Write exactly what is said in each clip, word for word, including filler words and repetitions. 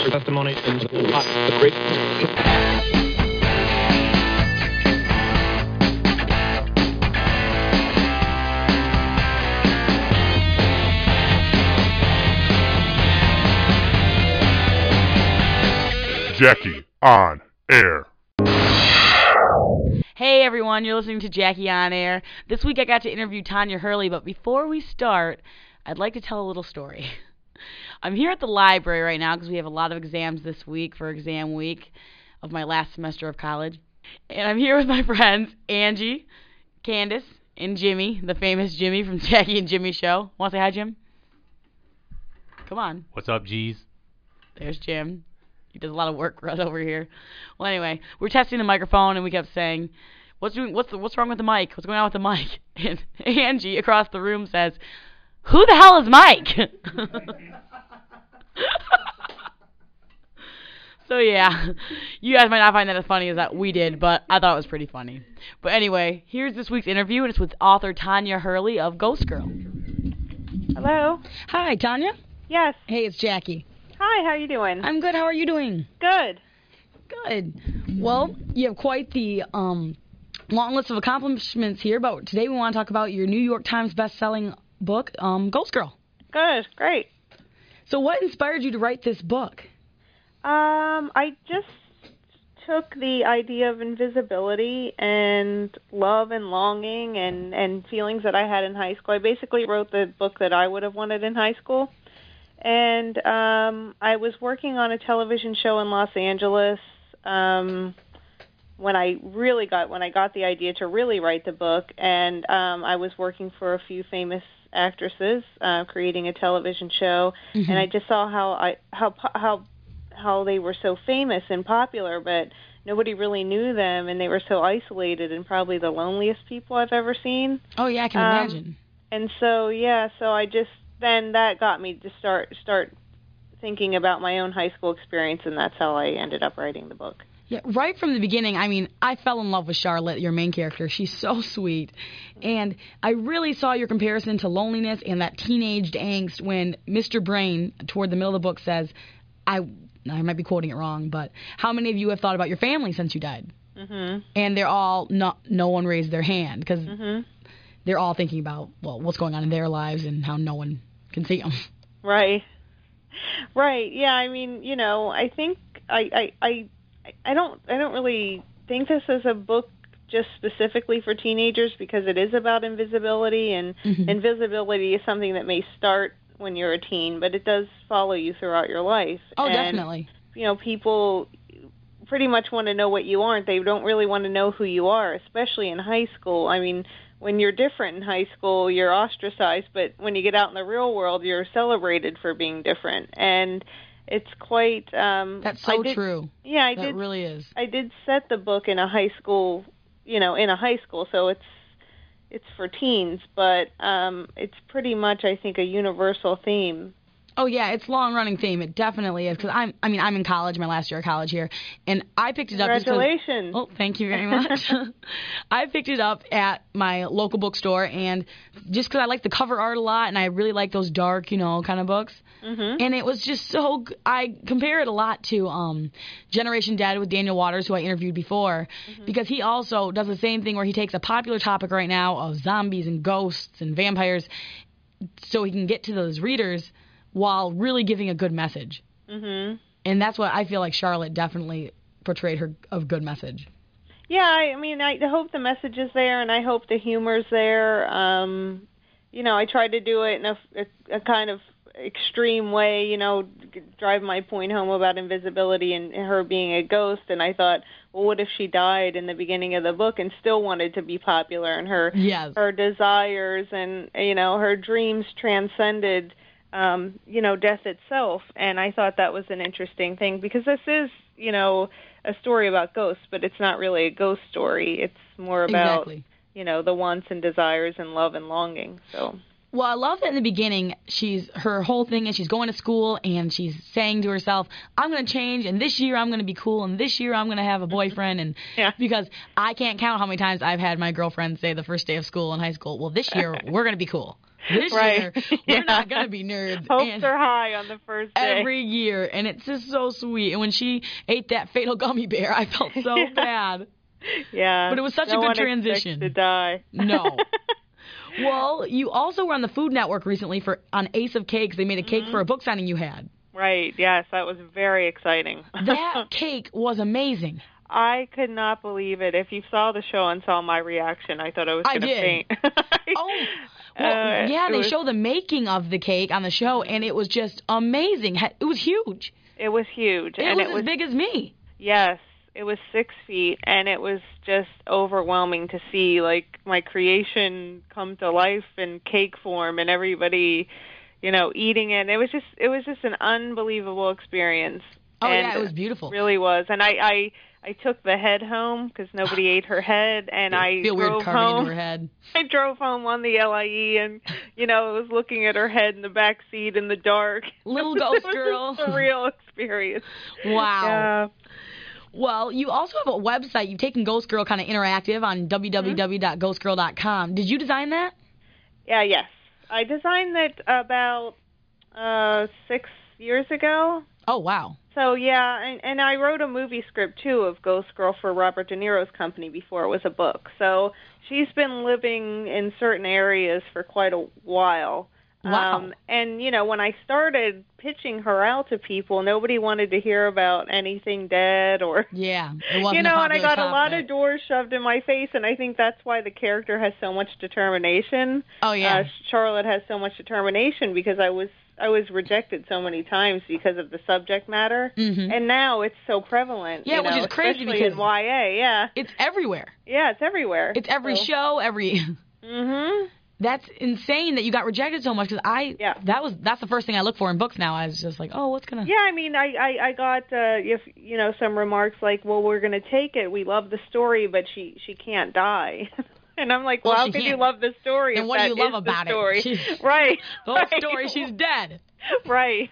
testimony and the great. Jackie on Air. Hey everyone, you're listening to Jackie on Air. This week I got to interview Tanya Hurley, but before we start, I'd like to tell a little story. I'm here at the library right now because we have a lot of exams this week for exam week of my last semester of college. And I'm here with my friends, Angie, Candace, and Jimmy, the famous Jimmy from Jackie and Jimmy Show. Want to say hi, Jim? Come on. What's up, G's? There's Jim. He does a lot of work right over here. Well, anyway, we're testing the microphone, and we kept saying, "What's doing? What's the, what's wrong with the mic? What's going on with the mic?" And Angie across the room says, "Who the hell is Mike?" So yeah, you guys might not find that as funny as that we did, but I thought it was pretty funny. But anyway, here's this week's interview, and it's with author Tanya Hurley of Ghost Girl. Hello. Hi, Tanya. Yes. Hey, it's Jackie. Hi, how you doing? I'm good. How are you doing? Good. Good. Well, you have quite the um, long list of accomplishments here, but today we want to talk about your New York Times best-selling book, um, Ghost Girl. Good. Great. So what inspired you to write this book? Um, I just took the idea of invisibility and love and longing and, and feelings that I had in high school. I basically wrote the book that I would have wanted in high school. And um, I was working on a television show in Los Angeles um, when I really got when I got the idea to really write the book. And um, I was working for a few famous actresses, uh, creating a television show. Mm-hmm. And I just saw how I how how how they were so famous and popular, but nobody really knew them, and they were so isolated and probably the loneliest people I've ever seen. Oh yeah, I can um, imagine. And so yeah, so I just. Then that got me to start start thinking about my own high school experience, and that's how I ended up writing the book. Yeah, right from the beginning, I mean, I fell in love with Charlotte, your main character. She's so sweet. And I really saw your comparison to loneliness and that teenage angst when Mister Brain, toward the middle of the book, says, I I might be quoting it wrong, but how many of you have thought about your family since you died? Mm-hmm. And they're all, not, no one raised their hand, because mm-hmm. they're all thinking about, well, what's going on in their lives and how no one can see them. Right. Right. Yeah. I mean, you know, I think I, I, I, I don't, I don't really think this is a book just specifically for teenagers because it is about invisibility, and mm-hmm. invisibility is something that may start when you're a teen, but it does follow you throughout your life. Oh, and, definitely. You know, people pretty much want to know what you aren't. They don't really want to know who you are, especially in high school. I mean, when you're different in high school, you're ostracized, but when you get out in the real world, you're celebrated for being different. And it's quite... Um, That's so I did, true. Yeah, I that did. That really is. I did set the book in a high school, you know, in a high school, so it's it's for teens, but um, it's pretty much, I think, a universal theme. Oh, yeah, it's a long-running theme. It definitely is, because I'm, I mean, I'm in college, my last year of college here, and I picked it up... Congratulations. Oh, thank you very much. I picked it up at my local bookstore, and just because I like the cover art a lot, and I really like those dark, you know, kind of books, mm-hmm. and it was just so... I compare it a lot to um, Generation Dead with Daniel Waters, who I interviewed before, mm-hmm. because he also does the same thing where he takes a popular topic right now of zombies and ghosts and vampires, so he can get to those readers while really giving a good message. Mm-hmm. And that's what I feel like Charlotte definitely portrayed her a good message. Yeah, I mean, I hope the message is there, and I hope the humor's there. Um, you know, I tried to do it in a, a, a kind of extreme way, you know, drive my point home about invisibility and her being a ghost, and I thought, well, what if she died in the beginning of the book and still wanted to be popular, and her, yes. her desires and, you know, her dreams transcended Um, you know, death itself, and I thought that was an interesting thing because this is, you know, a story about ghosts, but it's not really a ghost story. It's more about, exactly. you know, the wants and desires and love and longing. So. Well, I love that in the beginning, she's her whole thing is she's going to school and she's saying to herself, I'm going to change, and this year I'm going to be cool, and this year I'm going to have a boyfriend. And yeah. because I can't count how many times I've had my girlfriend say the first day of school in high school, well, this year we're going to be cool. This Right. year, Yeah. we're not going to be nerds. Hopes And are high on the first day. every year, and it's just so sweet. And when she ate that fatal gummy bear, I felt so Yeah. bad. Yeah. But it was such no a good one transition. expects to die. No. Well, you also were on the Food Network recently for on Ace of Cakes. They made a cake Mm-hmm. for a book signing you had. Right. Yes, that was very exciting. That cake was amazing. I could not believe it. If you saw the show and saw my reaction, I thought I was I going to did. faint. Oh, well, Uh, yeah, it they was- show the making of the cake on the show, and it was just amazing. Ha- It was huge. It was huge. It and was it as was big as me. Yes, it was six feet, and it was just overwhelming to see like my creation come to life in cake form, and everybody, you know, eating it. It was just, it was just an unbelievable experience. Oh, and yeah, it was beautiful. Really was, and I, I, I took the head home because nobody ate her head, and I feel drove weird carving home. into her head. I drove home on the L I E, and you know, I was looking at her head in the back seat in the dark. Little It was ghost girl. just a real experience. Wow. Yeah. Well, you also have a website. You've taken Ghost Girl kind of interactive on w w w dot ghost girl dot com. Did you design that? Yeah, yes. I designed it about uh, six years ago. Oh, wow. So, yeah, and, and I wrote a movie script, too, of Ghost Girl for Robert De Niro's company before it was a book. So she's been living in certain areas for quite a while. Wow. Um, and, you know, when I started pitching her out to people, nobody wanted to hear about anything dead or... Yeah, it wasn't You know, a and I popular got a lot topic. of doors shoved in my face, and I think that's why the character has so much determination. Oh, yeah. Uh, Charlotte has so much determination because I was I was rejected so many times because of the subject matter, Mhm. and now it's so prevalent. Yeah, you which know, is crazy especially because- in Y A. Yeah, It's everywhere. yeah, it's everywhere. It's every so. show, every... Mhm. That's insane that you got rejected so much because I... Yeah. That was, that's the first thing I look for in books now. I was just like, oh, what's going to... Yeah, I mean, I I, I got uh, if you know some remarks like, well, we're going to take it. We love the story, but she she can't die. And I'm like, well, Well, how she can you can't. love the story? Then if what do that you love is about the it? story? She's- Right. The whole right. story, she's dead. Right.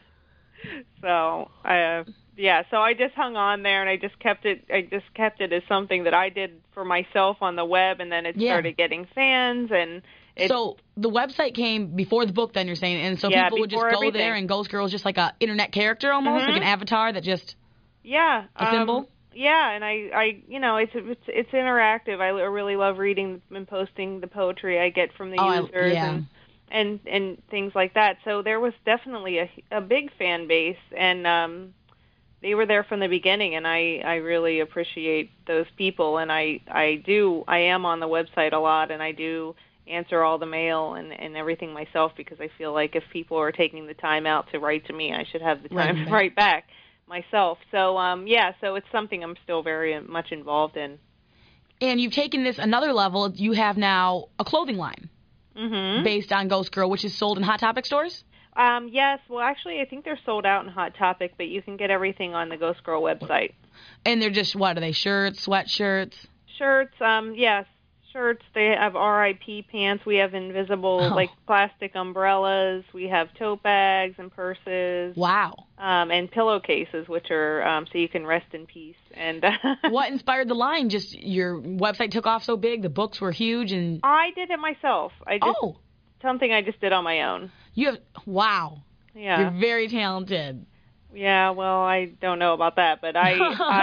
So, uh, yeah, so I just hung on there, and I just kept it. I just kept it as something that I did for myself on the web, and then it Yeah. started getting fans, and it, So the website came before the book, then you're saying, and so Yeah, people would just before go everything. there, and Ghost Girl is just like a internet character almost, Mhm. like an avatar that just... yeah, A symbol? Um, yeah, and I, I, you know, it's it's it's interactive. I really love reading and posting the poetry I get from the Oh, I- users yeah. and and and things like that. So there was definitely a a big fan base, and um, they were there from the beginning, and I I really appreciate those people, and I I do I am on the website a lot, and I do answer all the mail and and everything myself because I feel like if people are taking the time out to write to me, I should have the Write time them to back. write back myself. So um yeah, so it's something I'm still very much involved in. And you've taken this another level. You have now a clothing line Mhm. based on Ghost Girl, which is sold in Hot Topic stores? Um yes, well actually I think they're sold out in Hot Topic, but you can get everything on the Ghost Girl website. And they're just, what are they, shirts, sweatshirts? Shirts, um yes, shirts, they have R I P pants, we have invisible Oh. like plastic umbrellas, we have tote bags and purses. Wow. Um, and pillowcases, which are um, so you can rest in peace. And What inspired the line? Just your website took off so big, the books were huge, and... I did it myself. I just Oh, something I just did on my own. you have... Wow. Yeah. You're very talented. Yeah, well, I don't know about that, but I,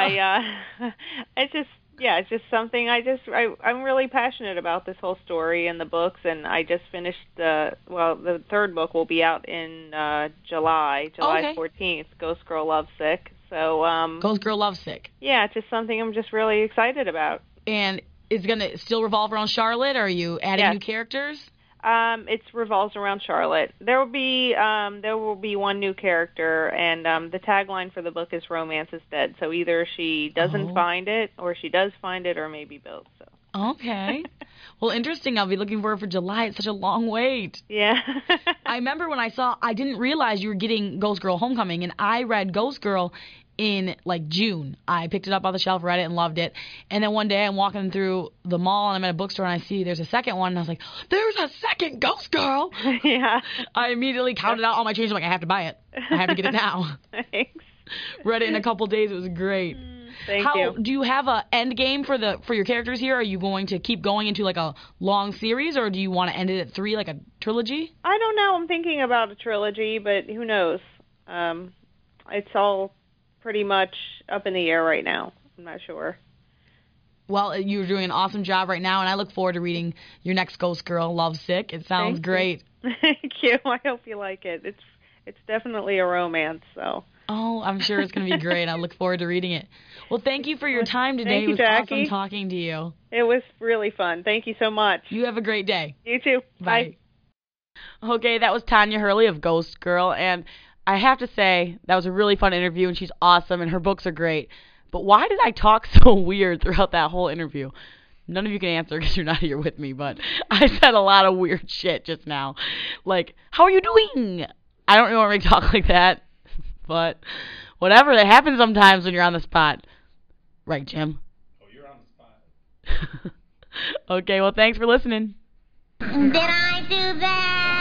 I, uh, it's just, yeah, it's just something I just, I, I'm really passionate about this whole story and the books, and I just finished the, well, the third book will be out in uh, July, July Okay. fourteenth, Ghost Girl Lovesick. So, um, Ghost Girl Lovesick. yeah, it's just something I'm just really excited about. And is it going to still revolve around Charlotte, or are you adding Yes. new characters? Um, it revolves around Charlotte. There will be um, there will be one new character, and um, the tagline for the book is "Romance is dead." So either she doesn't Oh. find it, or she does find it, or maybe both. So Okay. Well, interesting. I'll be looking forward for July. It's such a long wait. yeah, I remember when I saw, I didn't realize you were getting Ghost Girl Homecoming, and I read Ghost Girl in like June. I picked it up on the shelf, read it, and loved it. And then one day I'm walking through the mall, and I'm at a bookstore, and I see there's a second one, and I was like, there's a second Ghost Girl. yeah. I immediately counted out all my change. I'm like, I have to buy it. I have to get it now. Thanks. Read it in a couple days. It was great. Mm. Thank How you. do you have a end game for the for your characters here? Are you going to keep going into like a long series, or do you want to end it at three, like a trilogy? I don't know. I'm thinking about a trilogy, but who knows? Um, it's all pretty much up in the air right now. I'm not sure. Well, you're doing an awesome job right now, and I look forward to reading your next Ghost Girl, Lovesick. It sounds Thank great. You. Thank you. I hope you like it. It's it's definitely a romance, so. Oh, I'm sure it's going to be great. I look forward to reading it. Well, thank you for your time today. Thank you, it was Jackie. awesome talking to you. It was really fun. Thank you so much. You have a great day. You too. Bye. Okay, that was Tanya Hurley of Ghost Girl, and I have to say, that was a really fun interview, and she's awesome, and her books are great. But why did I talk so weird throughout that whole interview? None of you can answer because you're not here with me, but I said a lot of weird shit just now. Like, how are you doing? I don't normally talk like that, but whatever. That happens sometimes when you're on the spot. Right, Jim? Oh, you're on the spot. Okay, well, thanks for listening. Did I do that?